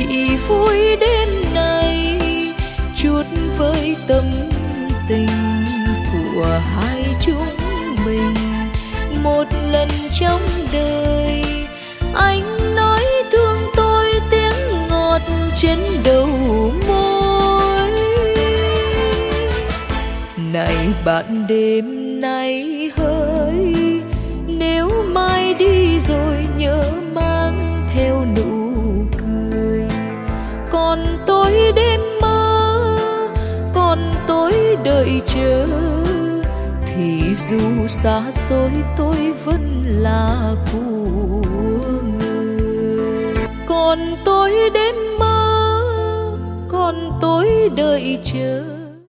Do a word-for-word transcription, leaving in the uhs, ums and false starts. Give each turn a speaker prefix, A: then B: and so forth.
A: chỉ vui đêm nay chút với tâm tình của hai chúng mình. Một lần trong đời anh nói thương tôi tiếng ngọt trên đầu môi. Này bạn đêm nay hỡi, nếu mai đi rồi nhớ mang theo nụ cười. Còn tôi đêm mơ, còn tôi đợi chờ, thì dù xa xôi tôi vẫn là của người. Còn tôi đêm mơ, còn tôi đợi chờ,